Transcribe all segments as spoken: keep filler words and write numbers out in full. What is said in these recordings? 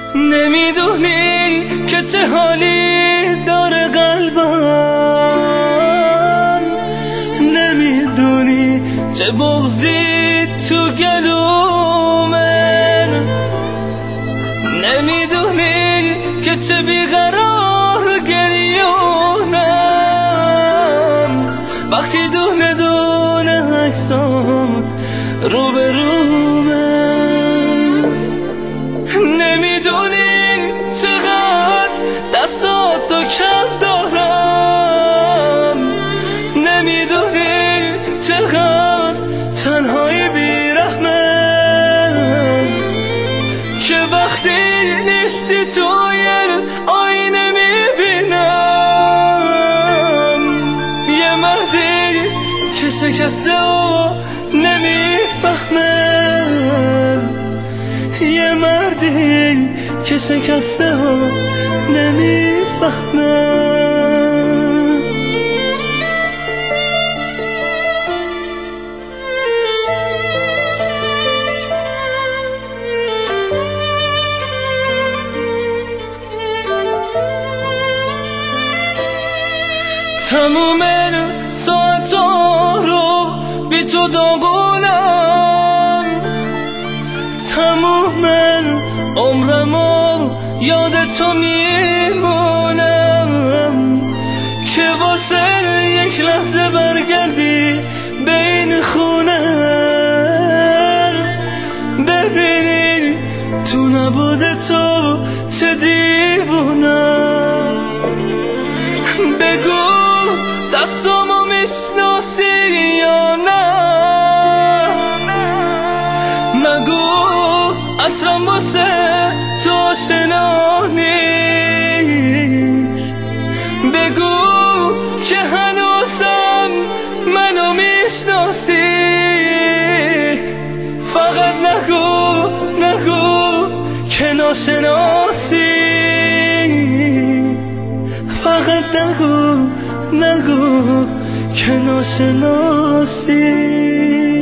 نمیدونی که چه حالی داره قلبم، نمیدونی چه بغضی تو گلومه، نمیدونی که چه بیقرار گریونم وقتی دونه دونه عکسات رو به رومه. نمیدونی چقدر دستاتو کم دارم، نمیدونی چقدر تنهایی بیرحمم که وقتی نیستی توی آینه میبینم یه مردی که شکسته و نمیفهمم، یه مردی که شکسته و نمیفهمم. تموم ساعتا رو بی تو داغونم، تموم عمرمو یاد تو میمونم که واسه یک لحظه برگردی به این خونه، ببینی تو نبود تو چه دیوونم. بگو دستامو میشناسی یا نه، نگو عطرم واسه تو آشنا نیست، بگو که هنوزم منو میشناسی، فقط نگو نگو که ناشناسی، فقط نگو نگو که ناشناسی.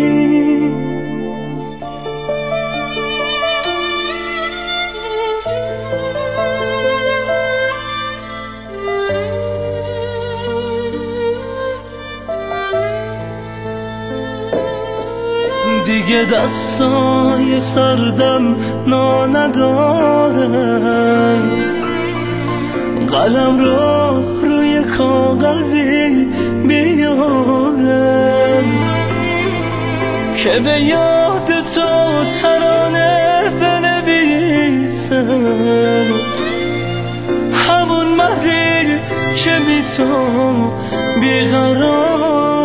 دیگه دستای سردم نا ندارم، قلم رو روی کاغذی بیارم که به یاد تو ترانه بنویسم، همون مردی که بی تو بیقرار